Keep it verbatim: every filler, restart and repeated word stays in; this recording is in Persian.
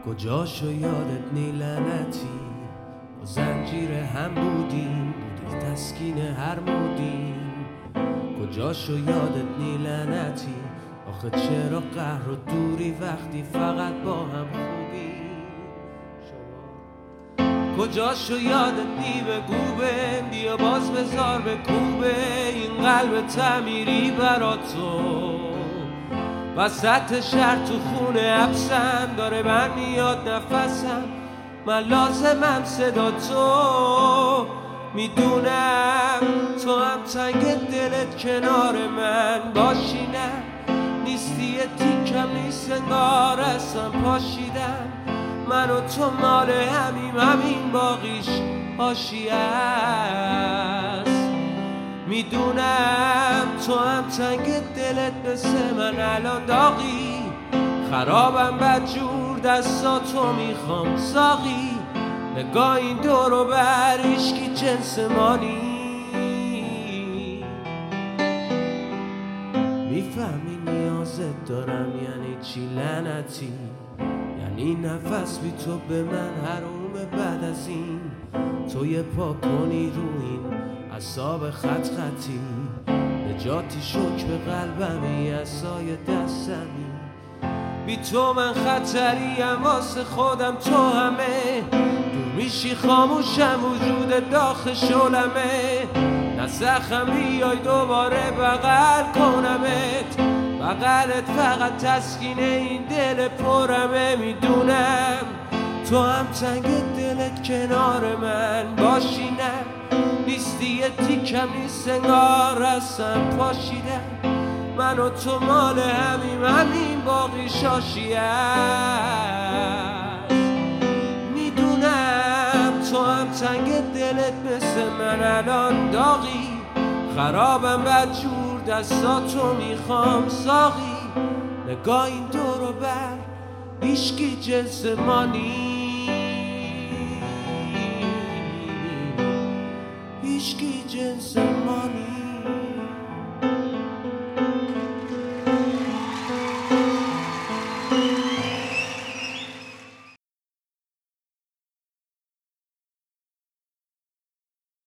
کجاشو یادت نی لعنتی، با زنجیر هم بودیم، بودی تسکین هر مودیم. کجاشو یادت نی لعنتی، آخه چرا قهر و دوری وقتی فقط با هم خوبی. کجاشو یادت نی بگو بهم، بیا باز بذار به کوبه این قلب تعمیری برا تو. وسط شهر تو خونه حبسم، داره من میاد نفسم، من لازمم صدا تو. میدونم تو هم تنگ دلت کنار من باشی، نه نیستی یه تیکم نیست انگار اصلا پاشیدم. من و تو مال همیم، همین باقیش حاشیه است. میدونم تو هم تنگ دلت مثل من الان داغی، خرابم بدجور دستاتو میخوام ساقی. نگاه این دور و بر هیچکی جنس ما نی. میفهمی نیازت دارم یعنی چی لعنتی، یعنی نفس بی تو به من حرومه. بعد از این تو یه پا کنی رو این اعصاب خط خطی، نجاتی شک به قلبمی عصای دستمی. بی تو من خطریم واسه خودم، تو همه دور میشی خاموشم وجود داخل شلمه. نه زخم بیای دوباره بغل کنمت، بغلت فقط تسکین این دل پرمه. میدونم تو هم تنگ دلت کنار من باشی، نه نیستی یه تیکم نیست انگار هستم پاشیدم. من و تو مال همیم، همین باقی شاشی است. میدونم تو هم تنگ دلت مثل من الان داغی، خرابم بدجور دستاتو میخوام ساقی. نگاه این دور و بر هیچکی جنس ما نی، هیچکی جنس ما.